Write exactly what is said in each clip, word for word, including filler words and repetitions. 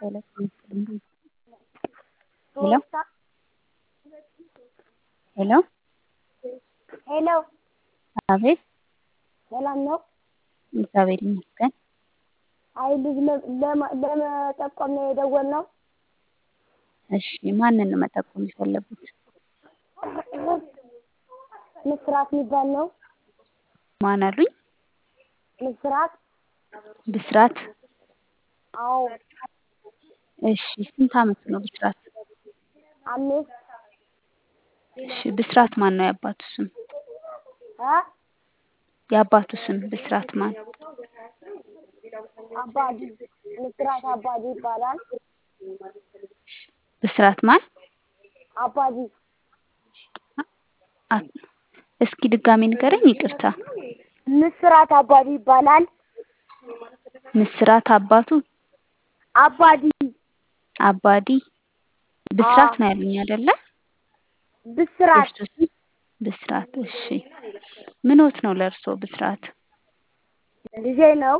Hello? Hello? Hello. አቤት ሰላም ነው? እግዚአብሔር ይመስገን። አይ ልጅ ለመጠቆም ነው የደወልነው። እሺ ማንን ነው መጠቆም የፈለጉት? ምስራት የሚባል ነው። ማን አሉኝ? ምስራት። ብስራት። አዎ። እሺ ስንት አመት ነው ብስራት? አምስት። እሺ ብስራት ማን ነው የአባቱ ስም? አ የአባቱ ስም ብስራት ማን? አባዲ ምስራት አባዲ ይባላል። ብስራት ማን? አባዲ። እስኪ ድጋሚ ንገረኝ ይቅርታ። ምስራት አባዲ ይባላል። ምስራት አባቱ? አባዲ። አባዲ። ብስራት ነው ያሉኝ አይደለ? ብስራት። ብስራት እሺ። ምንዎት ነው ለእርሶ ብስራት? ልጄ ነው።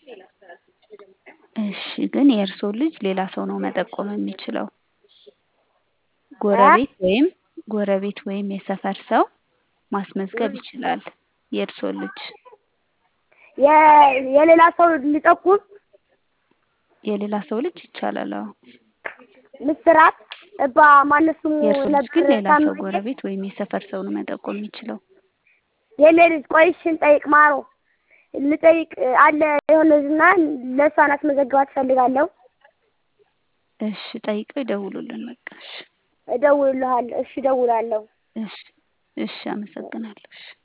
እሺ ግን የእርሶ ልጅ ሌላ ሰው ነው መጠቆም የሚችለው። ጎረቤት ወይም ጎረቤት ወይም የሰፈር ሰው ማስመዝገብ ይችላል። የእርሶ ልጅ የሌላ ሰው ሊጠቁም የሌላ ሰው ልጅ ይቻላል። አዎ ምስራት እባ ማነው ስሙ የእርሶ ልጅ ግን ሌላ ሰው ነበር ጎረቤት ወይም የሰፈር ሰው ነው መጠቆም የሚችለው። የኔ ልጅ ቆይሽን ጠይቅ ማሮ ልጠይቅ አለ የሆነ ዝና ለሷ አስመዘግባት እፈልጋለሁ። እሺ ጠይቀው ይደውሉልን በቃ እሺ። እደውልልሃለሁ። እሺ እደውላለሁ። እሺ እሺ አመሰግናለሁ። እሺ